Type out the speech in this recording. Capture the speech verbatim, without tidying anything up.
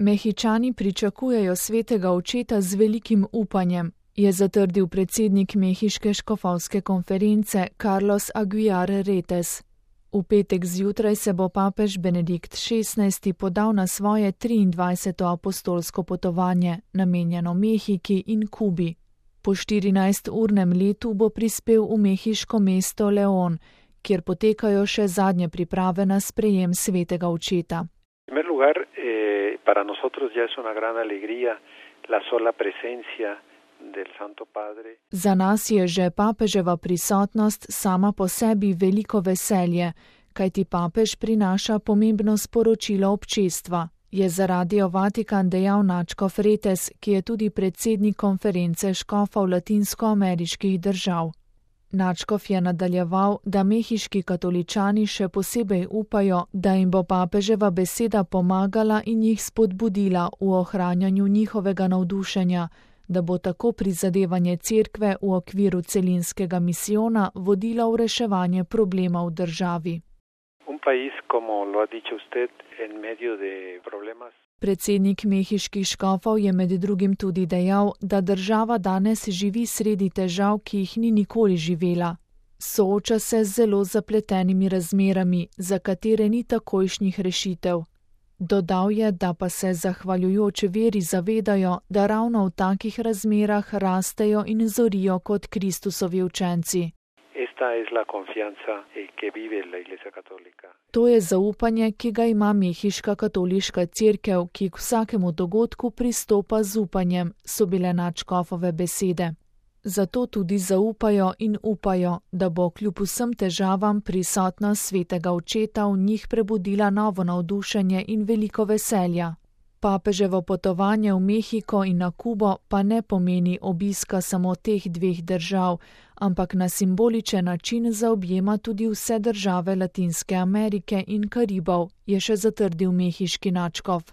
Mehičani pričakujejo svetega očeta z velikim upanjem, je zatrdil predsednik mehiške škofovske konference Carlos Aguiar Retes. V petek zjutraj se bo papež Benedikt šestnajsti podal na svoje triindvajseto apostolsko potovanje, namenjeno Mehiki in Kubi. Po štirinajsturnem letu bo prispel v mehiško mesto León, kjer potekajo še zadnje priprave na sprejem svetega očeta. En primer lugar, eh, para nosotros ya es una gran alegría la sola presencia del Santo Padre. Za nas je že papeževa prisotnost sama po sebi veliko veselje, kajti papež prinaša pomembno sporočilo občestva, je za Radio Vatikan dejal nadškof Retes, ki je tudi predsednik konference škofov latinskoameriških držav. Nadškof je nadaljeval, da mehiški katoličani še posebej upajo, da jim bo papeževa beseda pomagala in jih spodbudila v ohranjanju njihovega navdušenja, da bo tako prizadevanje cerkve v okviru celinskega misijona vodila v reševanje problema v državi. Un país, como lo ha dicho usted, en medio de problemas. Predsednik mehiških škofov je med drugim tudi dejal, da država danes živi sredi težav, ki jih ni nikoli živela. Sooča se z zelo zapletenimi razmerami, za katere ni takojšnjih rešitev. Dodal je, da pa se zahvaljujoč veri zavedajo, da ravno v takih razmerah rastejo in zorijo kot Kristusovi učenci. To je zaupanje, ki ga ima mehiška katoliška cerkev, ki k vsakemu dogodku pristopa z upanjem, so bile nadškofove besede. Zato tudi zaupajo in upajo, da bo kljub vsem težavam prisotnost svetega očeta v njih prebudila novo navdušenje in veliko veselja. Papeževo potovanje v Mehiko in na Kubo pa ne pomeni obiska samo teh dveh držav, ampak na simboličen način zaobjema tudi vse države Latinske Amerike in Karibov, je še zatrdil mehiški nadškof.